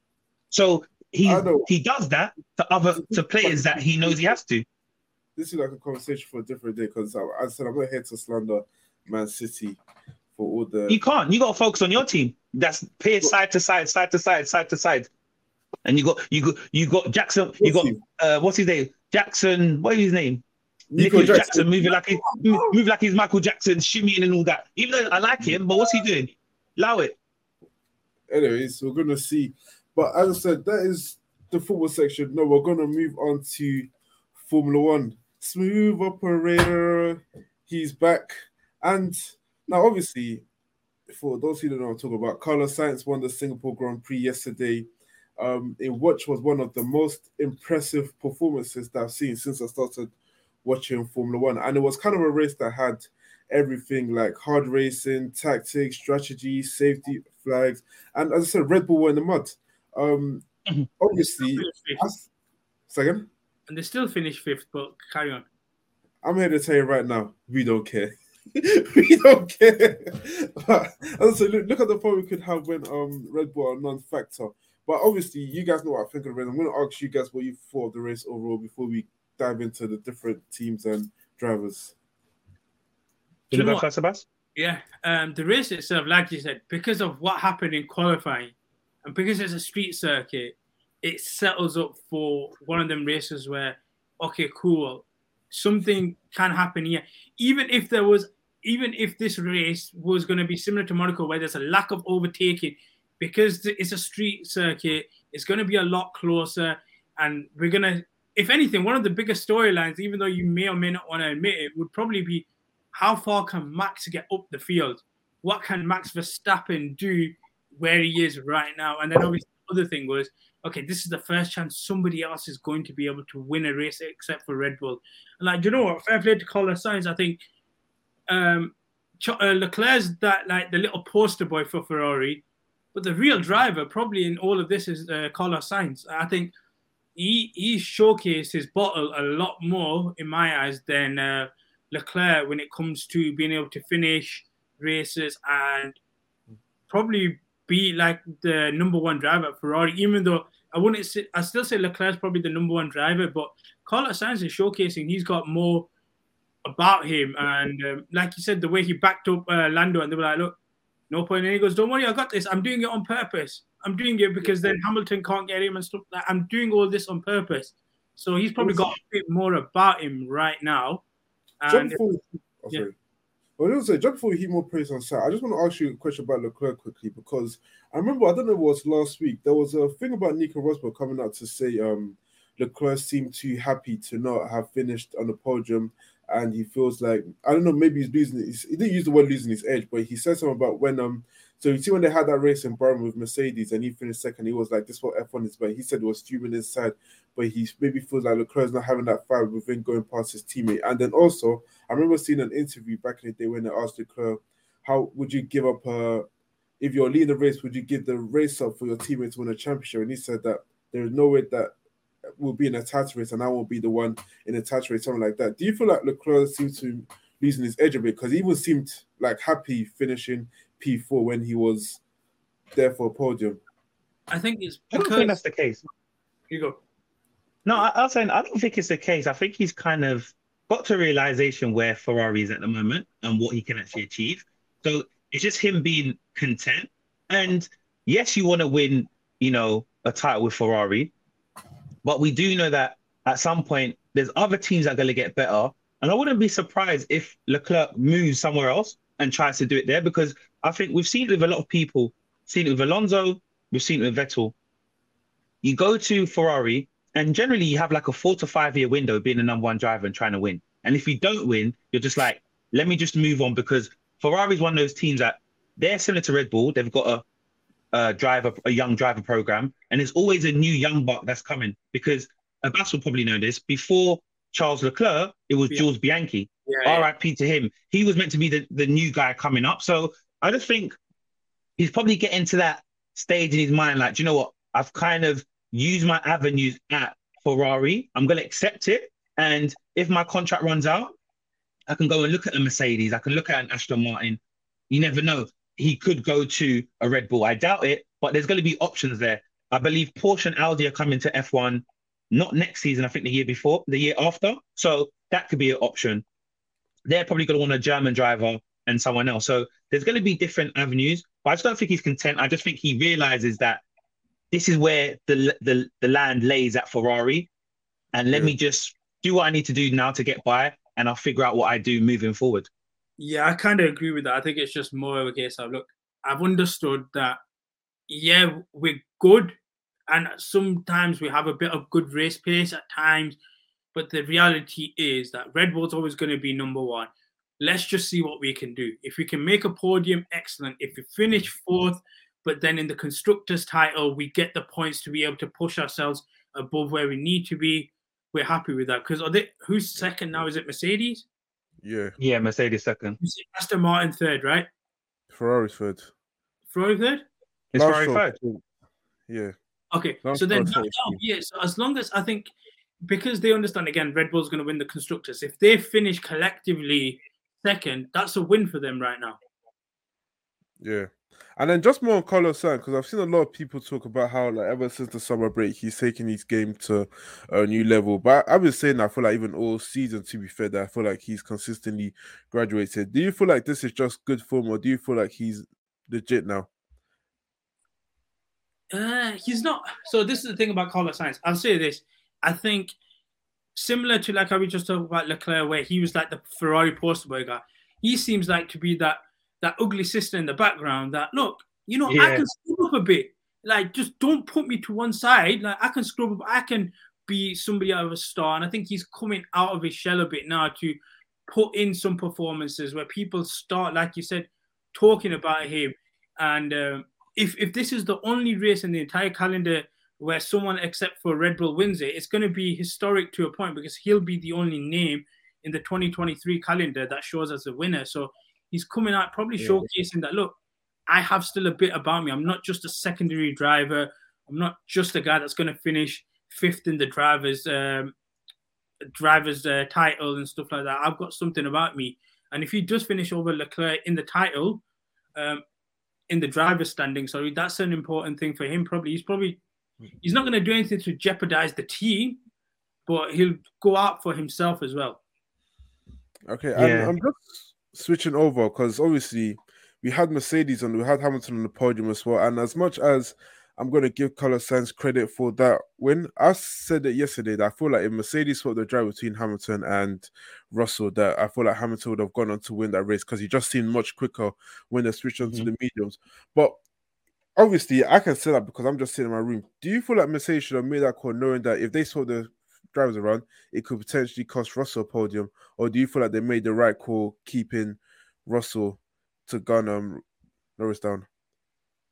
So he I know. he does that to other to players that he knows he has to. this is like a conversation for a different day because I, I said I'm not here to slander Man City for all the. You can't. You got to focus on your team. That's pair side to side, side to side, side to side. And you got you got you got Jackson. You got uh, what's his name? Jackson. What is his name? Nico Nicholas Jackson. Jackson moving like he moving like he's Michael Jackson, shimmying and all that. Even though I like him, but what's he doing? Allow it. Anyways, we're gonna see. But as I said, that is the football section. No, we're gonna move on to Formula One. Smooth operator, he's back. And now, obviously, for those who don't know what I'm talking about, Carlos Sainz won the Singapore Grand Prix yesterday. Um, in which was one of the most impressive performances that I've seen since I started watching Formula One. And it was kind of a race that had everything like hard racing, tactics, strategy, safety flags. And as I said, Red Bull were in the mud. Um, obviously, as, second, and they still finished fifth, but carry on. I'm here to tell you right now, we don't care. we don't care. But as I said, look, look at the fun we could have when um, Red Bull are non-factor. But obviously, you guys know what I think of the race. I'm going to ask you guys what you thought of the race overall before we dive into the different teams and drivers. You know first, Abbas? Yeah, um, the race itself, like you said, because of what happened in qualifying, and because it's a street circuit, it settles up for one of them races where, okay, cool, something can happen here. Even if there was, even if this race was going to be similar to Monaco, where there's a lack of overtaking, because it's a street circuit, it's going to be a lot closer, and we're going to, if anything, one of the biggest storylines, even though you may or may not want to admit it, would probably be how far can Max get up the field? What can Max Verstappen do where he is right now? And then obviously the other thing was, okay, this is the first chance somebody else is going to be able to win a race except for Red Bull. And like, do you know what? Fair play to Carlos Sainz. I think um, uh, Leclerc's that like the little poster boy for Ferrari, but the real driver probably in all of this is uh, Carlos Sainz. I think he he showcased his bottle a lot more in my eyes than uh, Leclerc when it comes to being able to finish races and probably be like the number one driver at Ferrari. Even though I wouldn't say, I still say Leclerc's probably the number one driver, but Carlos Sainz is showcasing he's got more about him. And um, like you said, the way he backed up uh, Lando, and they were like, look, no point. And he goes, don't worry, I got this. I'm doing it on purpose. I'm doing it because then Hamilton can't get him and stuff. Like, I'm doing all this on purpose. So he's probably got a bit more about him right now. Jump And, forward. Oh, yeah. sorry. Well, I was say, jump forward, heat more praise on Sat. I just want to ask you a question about Leclerc quickly because I remember, I don't know if it was last week, there was a thing about Nico Rosberg coming out to say um, Leclerc seemed too happy to not have finished on the podium. And he feels like, I don't know, maybe he's losing his, he didn't use the word losing his edge, but he said something about when um So you see when they had that race in Bahrain with Mercedes and he finished second, he was like, "This is what F one is." But he said it was fuming inside, but he maybe feels like Leclerc's not having that fight within going past his teammate. And then also, I remember seeing an interview back in the day when they asked Leclerc, "How would you give up a if you're leading the race? Would you give the race up for your teammate to win a championship?" And he said that there is no way that will be in a title race, and I will be the one in a title race, something like that. Do you feel like Leclerc seems to losing his edge a bit, because he even seemed like happy finishing P four when he was there for a podium? I think it's I because don't think that's the case. you go. No, I, I was saying I don't think it's the case. I think he's kind of got to a realization where Ferrari is at the moment and what he can actually achieve. So it's just him being content. And yes, you want to win, you know, a title with Ferrari, but we do know that at some point there's other teams that are going to get better. And I wouldn't be surprised if Leclerc moves somewhere else and tries to do it there, because I think we've seen it with a lot of people. Seen it with Alonso, we've seen it with Vettel. You go to Ferrari, and generally you have like a four to five year window being the number one driver and trying to win. And if you don't win, you're just like, let me just move on, because Ferrari is one of those teams that they're similar to Red Bull. They've got a, a driver, a young driver program, and there's always a new young buck that's coming. Because Abbas will probably know this. Before Charles Leclerc, it was yeah. Jules Bianchi. Yeah, R I P yeah. to him. He was meant to be the, the new guy coming up. So I just think he's probably getting to that stage in his mind, like, do you know what? I've kind of used my avenues at Ferrari. I'm going to accept it. And if my contract runs out, I can go and look at a Mercedes. I can look at an Aston Martin. You never know. He could go to a Red Bull. I doubt it, but there's going to be options there. I believe Porsche and Audi are coming to F one. Not next season, I think the year before, the year after. So that could be an option. They're probably going to want a German driver and someone else. So there's going to be different avenues, but I just don't think he's content. I just think he realizes that this is where the the, the land lays at Ferrari. And let yeah. me just do what I need to do now to get by, and I'll figure out what I do moving forward. Yeah, I kind of agree with that. I think it's just more of a case of, look, I've understood that, yeah, we're good. And sometimes we have a bit of good race pace at times. But the reality is that Red Bull's always going to be number one. Let's just see what we can do. If we can make a podium, excellent. If we finish fourth, but then in the Constructors' title, we get the points to be able to push ourselves above where we need to be, we're happy with that. Because who's second now? Is it Mercedes? Yeah. Yeah, Mercedes second. Aston Martin third, right? Ferrari third. Ferrari third? It's Ferrari third. Yeah. Okay, Last so then, that, yeah, so as long as I think, because they understand, again, Red Bull's going to win the Constructors. If they finish collectively second, that's a win for them right now. Yeah. And then just more on Carlos Sainz, because I've seen a lot of people talk about how, like, ever since the summer break, he's taken his game to a new level. But I've been saying that I feel like even all season, to be fair, that I feel like he's consistently graduated. Do you feel like this is just good form, or do you feel like he's legit now? Uh, he's not. So this is the thing about Carlos Sainz. I'll say this. I think similar to like how we just talked about Leclerc, where he was like the Ferrari poster boy guy, he seems like to be that that ugly sister in the background that, look, you know, yeah. I can scrub up a bit. Like, just don't put me to one side. Like, I can scrub up. I can be somebody out of a star. And I think he's coming out of his shell a bit now to put in some performances where people start, like you said, talking about him. And um, if if this is the only race in the entire calendar where someone except for Red Bull wins it, it's going to be historic to a point, because he'll be the only name in the twenty twenty-three calendar that shows as a winner. So he's coming out probably yeah. showcasing that, look, I have still a bit about me. I'm not just a secondary driver. I'm not just a guy that's going to finish fifth in the drivers um, drivers uh, title and stuff like that. I've got something about me. And if he does finish over Leclerc in the title, um, in the driver's standing, sorry, that's an important thing for him. Probably he's probably he's not going to do anything to jeopardize the team, but he'll go out for himself as well. Okay, yeah. I'm, I'm just switching over because obviously we had Mercedes and we had Hamilton on the podium as well. And as much as I'm going to give Carlos Sainz credit for that win, I said it yesterday that I feel like if Mercedes swapped the drive between Hamilton and Russell, that I feel like Hamilton would have gone on to win that race because he just seemed much quicker when they switched on mm-hmm. to the mediums. But obviously, I can say that because I'm just sitting in my room. Do you feel like Mercedes should have made that call knowing that if they swapped the drivers around, it could potentially cost Russell a podium? Or do you feel like they made the right call keeping Russell to gun um, Norris down?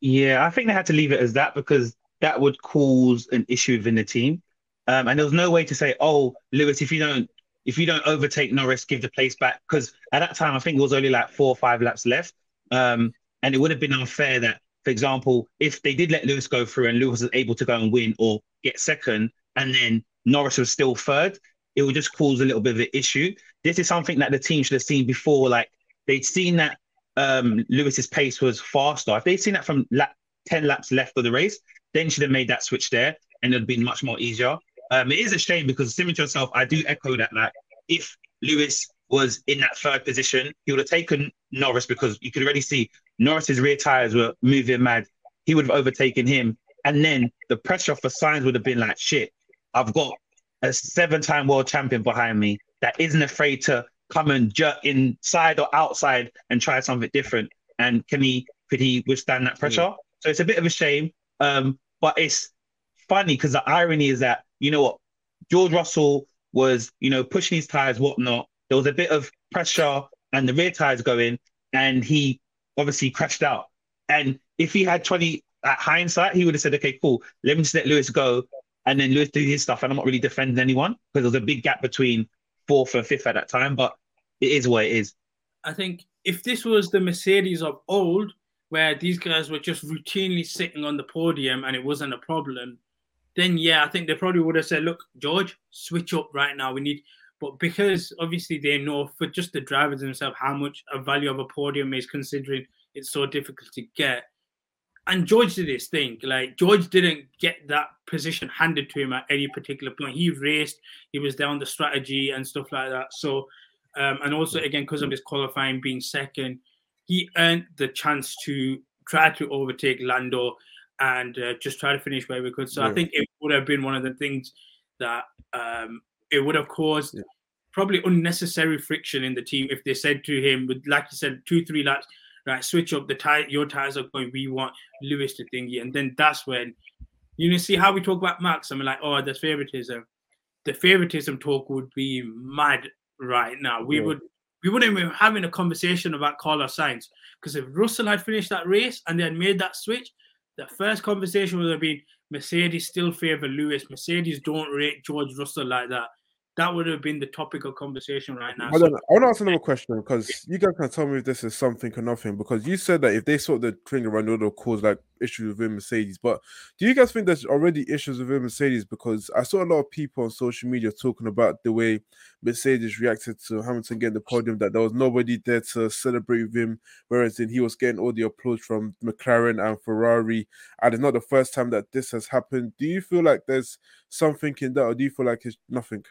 Yeah, I think they had to leave it as that because that would cause an issue within the team. Um, and there was no way to say, "Oh, Lewis, if you don't, if you don't overtake Norris, give the place back." Because at that time, I think it was only like four or five laps left, um, and it would have been unfair that, for example, if they did let Lewis go through and Lewis was able to go and win or get second, and then Norris was still third, it would just cause a little bit of an issue. This is something that the team should have seen before. Like they'd seen that um, Lewis's pace was faster. If they'd seen that from lap ten laps left of the race, then should have made that switch there, and it'd been much more easier. Um, it is a shame because similar to yourself, I do echo that. Like, if Lewis was in that third position, he would have taken Norris because you could already see Norris's rear tires were moving mad. He would have overtaken him, and then the pressure for Sainz would have been like, "Shit, I've got a seven-time world champion behind me that isn't afraid to come and jerk inside or outside and try something different. And can he could he withstand that pressure?" Yeah. So it's a bit of a shame, um, but it's funny because the irony is that, you know what, George Russell was, you know, pushing his tires, whatnot. There was a bit of pressure and the rear tires going, and he obviously crashed out. And if he had twenty at hindsight, he would have said, "Okay, cool, let me just let Lewis go, and then Lewis do his stuff, and I'm not really defending anyone," because there was a big gap between fourth and fifth at that time. But it is what it is. I think if this was the Mercedes of old, where these guys were just routinely sitting on the podium and it wasn't a problem, then yeah, I think they probably would have said, "Look, George, switch up right now. We need." But because obviously they know for just the drivers themselves how much a value of a podium is, considering it's so difficult to get. And George did his thing. Like, George didn't get that position handed to him at any particular point. He raced, he was down the strategy and stuff like that. So, um, and also, again, because of his qualifying being second, he earned the chance to try to overtake Lando and uh, just try to finish where we could. So yeah. I think it would have been one of the things that um, it would have caused yeah. probably unnecessary friction in the team if they said to him, with, like you said, two, three laps, right, switch up the tire, your tires are going, we want Lewis to thingy. And then that's when, you know, see how we talk about Max, I mean, like, oh, there's favoritism. The favoritism talk would be mad right now. We yeah. would, we wouldn't be having a conversation about Carlos Sainz, because if Russell had finished that race and they had made that switch, the first conversation would have been Mercedes still favor Lewis. Mercedes don't rate George Russell like that. That would have been the topic of conversation right now. I, don't know. I want to ask another question, because you guys can tell me if this is something or nothing, because you said that if they sort the thing around, it will cause like issues within Mercedes. But do you guys think there's already issues within Mercedes? Because I saw a lot of people on social media talking about the way Mercedes reacted to Hamilton getting the podium, that there was nobody there to celebrate with him, whereas then he was getting all the applause from McLaren and Ferrari. And it's not the first time that this has happened. Do you feel like there's something in that, or do you feel like it's nothing?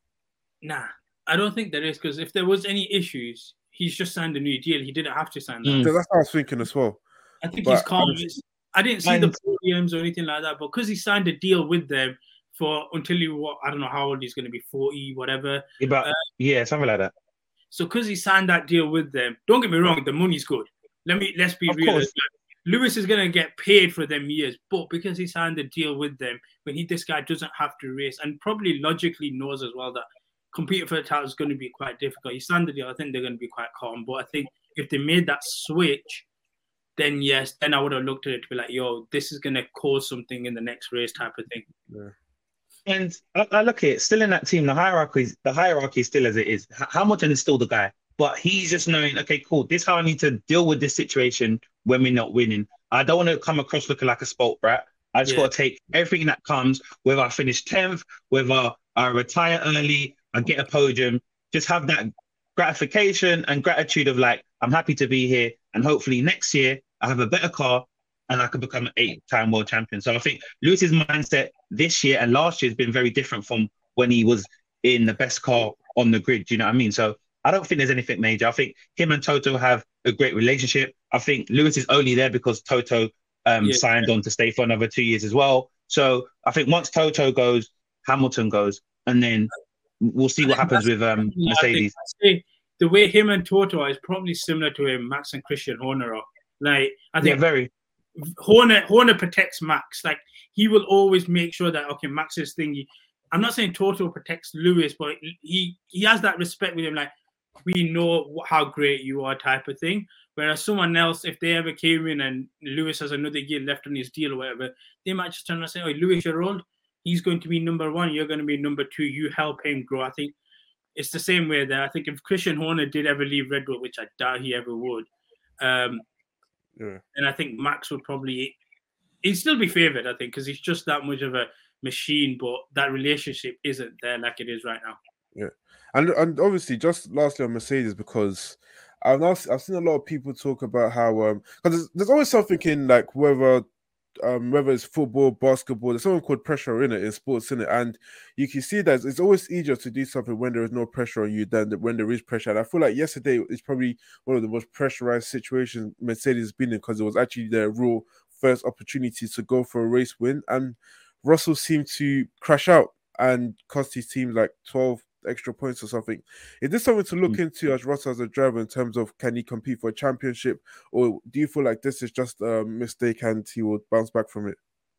Nah, I don't think there is, because if there was any issues, he's just signed a new deal. He didn't have to sign that. Mm. So that's what I was thinking as well. I think but he's calm. I didn't see and... the podiums or anything like that, but because he signed a deal with them for until he, what, I don't know how old he's going to be, forty, whatever. About, uh, yeah, something like that. So because he signed that deal with them, don't get me wrong, the money's good. Let me let's be real. Lewis is going to get paid for them years, but because he signed a deal with them, when he this guy doesn't have to race, and probably logically knows as well that competing for the title is going to be quite difficult. He signed the deal. I think they're going to be quite calm. But I think if they made that switch, then yes, then I would have looked at it to be like, yo, this is going to cause something in the next race type of thing. Yeah. And I, I look at it, still in that team, the hierarchy, the hierarchy is still as it is. Hamilton is still the guy, but he's just knowing, okay, cool, this is how I need to deal with this situation when we're not winning. I don't want to come across looking like a spoilt brat. I just yeah. got to take everything that comes, whether I finish tenth, whether I retire early, I get a podium, just have that gratification and gratitude of like, I'm happy to be here. And hopefully next year I have a better car and I can become an eight-time world champion. So I think Lewis's mindset this year and last year has been very different from when he was in the best car on the grid. Do you know what I mean? So I don't think there's anything major. I think him and Toto have a great relationship. I think Lewis is only there because Toto um, yeah. signed on to stay for another two years as well. So I think once Toto goes, Hamilton goes, and then we'll see what happens with um, Mercedes. The way him and Toto are is probably similar to him, Max and Christian Horner are. Like, I think yeah, very. Horner Horner protects Max. Like, he will always make sure that, okay, Max's thing. He, I'm not saying Toto protects Lewis, but he he has that respect with him. Like, we know how great you are type of thing. Whereas someone else, if they ever came in and Lewis has another year left on his deal or whatever, they might just turn around and say, oh, Lewis, you're old. He's going to be number one. You're going to be number two. You help him grow. I think it's the same way there. I think if Christian Horner did ever leave Red Bull, which I doubt he ever would, um, yeah. and I think Max would probably, he'd still be favoured, I think, because he's just that much of a machine, but that relationship isn't there like it is right now. Yeah. And and obviously, just lastly on Mercedes, because I've now, I've seen a lot of people talk about how um because there's, there's always something in like whether um whether it's football, basketball, there's something called pressure in it in sports in it, and you can see that it's always easier to do something when there is no pressure on you than when there is pressure. And I feel like yesterday is probably one of the most pressurized situations Mercedes has been in, because it was actually their real first opportunity to go for a race win, and Russell seemed to crash out and cost his team like twelve extra points or something. Is this something to look mm. into as Russell as a driver in terms of can he compete for a championship, or do you feel like this is just a mistake and he will bounce back from it?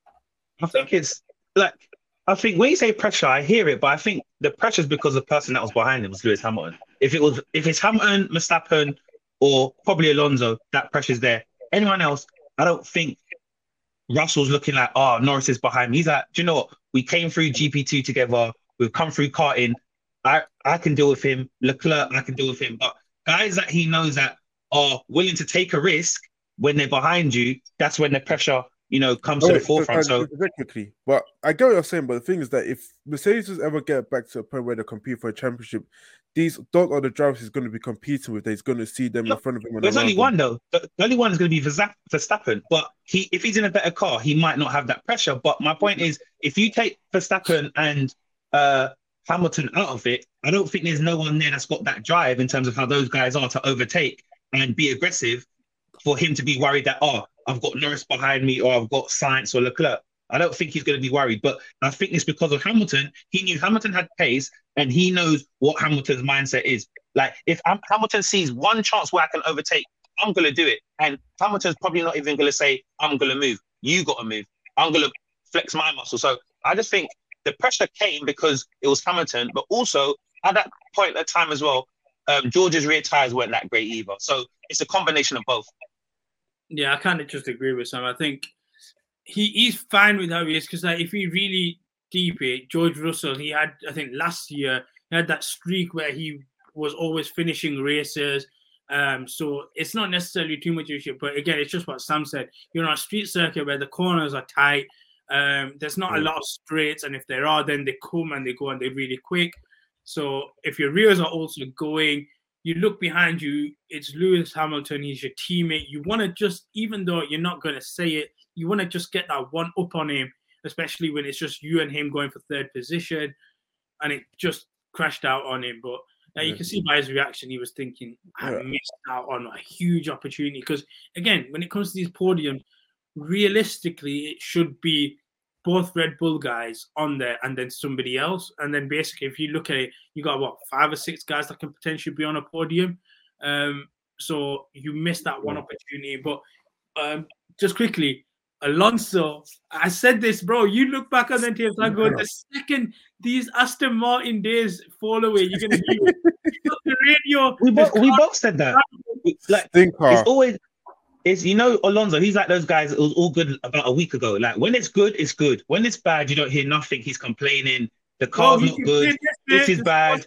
I think it's like, I think when you say pressure, I hear it, but I think the pressure is because the person that was behind him was Lewis Hamilton. If it was, if it's Hamilton, Verstappen, or probably Alonso, that pressure's there. Anyone else, I don't think Russell's looking like, oh, Norris is behind me. He's like, do you know what? We came through G P two together. We've come through karting. I, I can deal with him. Leclerc, I can deal with him. But guys that he knows that are willing to take a risk when they're behind you, that's when the pressure, you know, comes oh, to the forefront. So exactly. But I get what you're saying. But the thing is that if Mercedes does ever get back to a point where they compete for a championship, these those are the drivers he's going to be competing with. He's going to see them Look, in front of him. There's only one though. The, the only one is going to be Verstappen. But he, if he's in a better car, he might not have that pressure. But my point is, if you take Verstappen and uh, Hamilton out of it, I don't think there's no one there that's got that drive in terms of how those guys are to overtake and be aggressive for him to be worried that, oh, I've got Norris behind me or I've got Sainz or Leclerc. I don't think he's going to be worried, but I think it's because of Hamilton. He knew Hamilton had pace and he knows what Hamilton's mindset is. Like, if Hamilton sees one chance where I can overtake, I'm going to do it. And Hamilton's probably not even going to say, I'm going to move. You got to move. I'm going to flex my muscle. So I just think the pressure came because it was Hamilton, but also at that point of time as well, um, George's rear tyres weren't that great either. So it's a combination of both. Yeah, I kind of just agree with Sam. I think he, he's fine with how he is, because like, if he really deep it, George Russell, he had, I think last year, he had that streak where he was always finishing races. Um, so it's not necessarily too much issue, but again, it's just what Sam said. You're on a street circuit where the corners are tight. Um, there's not a lot of straights, and if there are, then they come and they go and they're really quick. So if your rears are also going, you look behind you, it's Lewis Hamilton, he's your teammate. You want to just, even though you're not going to say it, you want to just get that one up on him, especially when it's just you and him going for third position, and it just crashed out on him. But uh, you can see by his reaction, he was thinking, I yeah. missed out on a huge opportunity. Because again, when it comes to these podiums, realistically, it should be both Red Bull guys on there and then somebody else. And then basically, if you look at it, you got what, five or six guys that can potentially be on a podium. Um, so you missed that one opportunity. But um, just quickly, Alonso, I said this, bro. You look back on the tapes, I go, the second these Aston Martin days fall away, you're going to hear the radio. We, bo- we both said that. Like, it's always... Is you know Alonso, he's like those guys. It was all good about a week ago. Like when it's good, it's good. When it's bad, you don't hear nothing. He's complaining. The car's oh, not good. This is bad.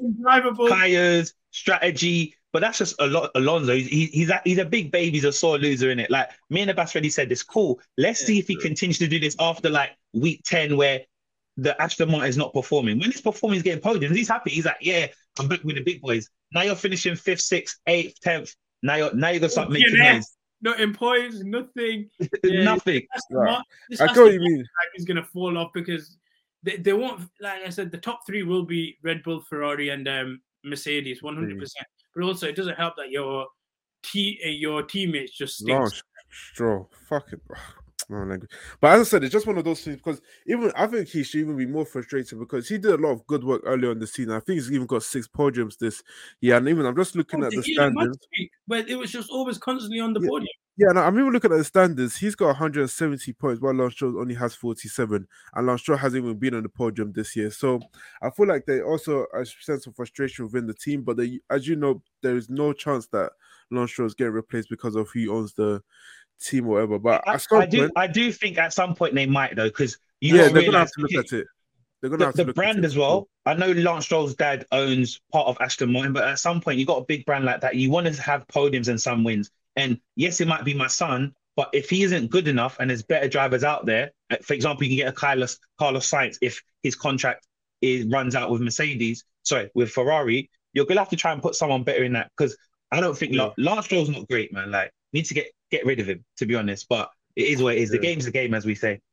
Tires, strategy. But that's just a lot. Alonso, he's he's a, he's a big baby. He's a sore loser in it. Like me and Abbas already said this. Cool. Let's yeah, see if he true. continues to do this after like week ten, where the Aston Martin is not performing. When he's performing, he's getting podiums. He's happy. He's like, yeah, I'm back with the big boys. Now you're finishing fifth, sixth, eighth, tenth. Now you're now you're gonna start making noise. Not in points, nothing. Yeah, nothing. Right. I get what you mean. He's going to fall off because they, they won't, like I said, the top three will be Red Bull, Ferrari, and um, Mercedes, one hundred percent. Mm. But also, it doesn't help that your te- your teammates just stink. No, straw. Fuck it. No, but as I said, it's just one of those things because even I think he should even be more frustrated because he did a lot of good work earlier in the season. I think he's even got six podiums this year, and even I'm just looking oh, at the standings. But it was just always constantly on the yeah. podium. Yeah, no, I'm even looking at the standards. He's got one hundred seventy points, while Lance Stroll only has forty-seven, and Lance Stroll hasn't even been on the podium this year. So I feel like there's also a sense of frustration within the team. But they, as you know, there is no chance that Lance Stroll is getting replaced because of who owns the team or whatever. But I, at some I do, point, I do think at some point they might though, because you yeah, gotta they're gonna have realize to look at it. They're gonna the, have to the look brand at it. as well. I know Lance Stroll's dad owns part of Aston Martin, but at some point you got a big brand like that. You want to have podiums and some wins. And yes, it might be my son, but if he isn't good enough and there's better drivers out there, for example, you can get a Carlos Carlos Sainz if his contract is runs out with Mercedes, sorry, with Ferrari. You're gonna have to try and put someone better in that, because I don't think Yeah. Lance Stroll's not great, man. Like, need to get get rid of him, to be honest. But it is what it is. The Yeah. game's the game, as we say.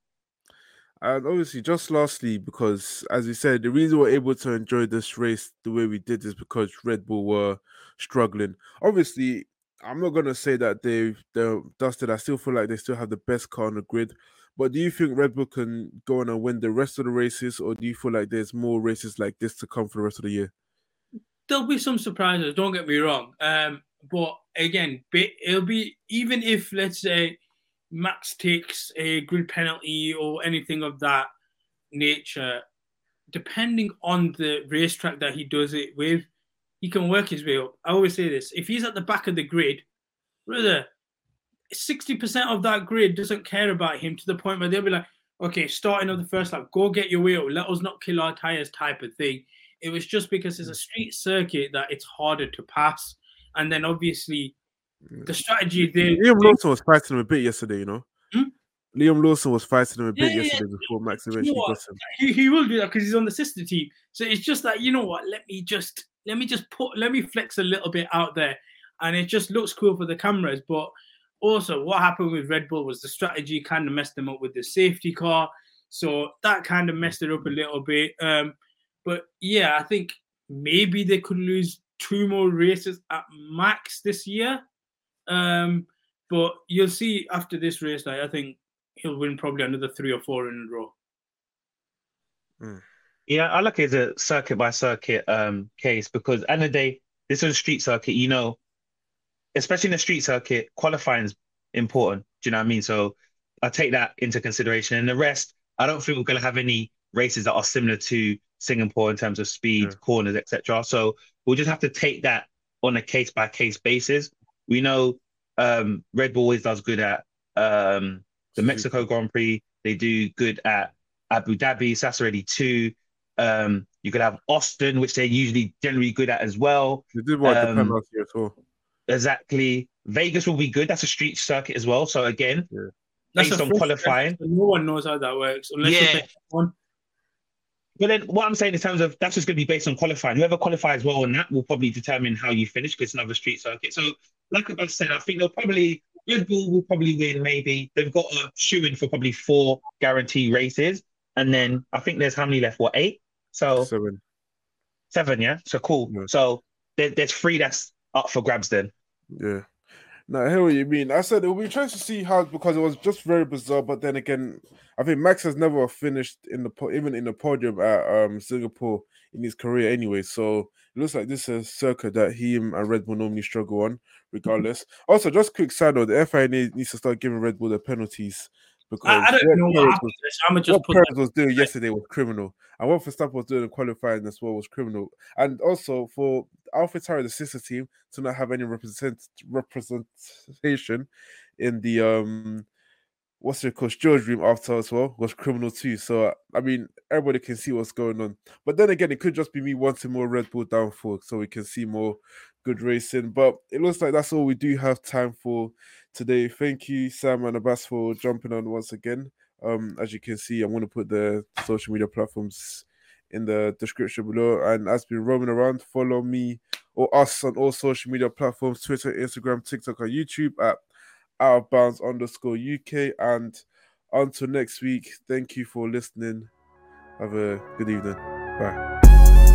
And obviously, just lastly, because as we said, the reason we're able to enjoy this race the way we did is because Red Bull were struggling. Obviously, I'm not gonna say that they've they're dusted. I still feel like they still have the best car on the grid. But do you think Red Bull can go on and win the rest of the races, or do you feel like there's more races like this to come for the rest of the year? There'll be some surprises, don't get me wrong. Um, but again, it'll be, even if, let's say, Max takes a grid penalty or anything of that nature, depending on the racetrack that he does it with, he can work his way up. I always say this: if he's at the back of the grid, brother, sixty percent of that grid doesn't care about him, to the point where they'll be like, okay, starting of the first lap, go get your way up, let us not kill our tires, type of thing. It was just because it's a street circuit that it's harder to pass. And then obviously the strategy there. Liam Lawson was fighting him a bit yesterday, you know. Hmm? Liam Lawson was fighting him a bit Yeah, yesterday yeah. before Max You eventually know got what? him. He, he will do that because he's on the sister team. So it's just that, you know what, let me just let me just put let me flex a little bit out there, and it just looks cool for the cameras. But also, what happened with Red Bull was the strategy kind of messed them up with the safety car, so that kind of messed it up a little bit. Um, but yeah, I think maybe they could lose two more races at max this year. Um, but you'll see after this race, like, I think he'll win probably another three or four in a row. Mm. Yeah, I look at it as a circuit by circuit um, case, because at the end of the day, this is a street circuit, you know, especially in the street circuit, qualifying is important. Do you know what I mean? So I take that into consideration. And the rest, I don't think we're going to have any races that are similar to Singapore in terms of speed, Yeah. corners, et cetera. So we'll just have to take that on a case by case basis. We know um, Red Bull always does good at um, the Mexico Grand Prix. They do good at Abu Dhabi. So that's already two. Um, you could have Austin, which they're usually generally good at as well. They did well at Um, Japan last year as well. Exactly. Vegas will be good. That's a street circuit as well. So again, Yeah. That's based a on fresh qualifying. circuit, so no one knows how that works unless Yeah. you pick one. But then what I'm saying in terms of that's just going to be based on qualifying. Whoever qualifies well on that will probably determine how you finish, because it's another street circuit. So like I said, I think they'll probably, Red Bull will probably win maybe. They've got a shoe-in for probably four guaranteed races. And then I think there's how many left? What, eight? So Seven. seven, yeah? So cool. Yeah. So there, there's three that's up for grabs then. Yeah. No, I hear what you mean. I said it'll be interesting to see how, because it was just very bizarre. But then again, I think Max has never finished in the po- even in the podium at um Singapore in his career anyway. So it looks like this is a circuit that he and Red Bull normally struggle on, regardless. Also, just quick side note: the F I A needs to start giving Red Bull the penalties, because I, I don't what know what Perez happened was, to this. I'm gonna just what put Perez that. was doing yesterday was criminal, and what Verstappen was doing in qualifying as well was criminal. And also for AlphaTauri, the sister team, to not have any represent representation in the um what's it called, George Room after as well, was criminal too. So I mean, everybody can see what's going on. But then again, it could just be me wanting more Red Bull downfall, so we can see more good racing. But it looks like that's all we do have time for today. Thank you, Sam and Abbas, for jumping on once again. Um, as you can see, I'm going to put the social media platforms in the description below. And as we're roaming around, follow me or us on all social media platforms: Twitter, Instagram, TikTok, and YouTube at Out of Bounds underscore U K. And until next week, thank you for listening. Have a good evening. Bye.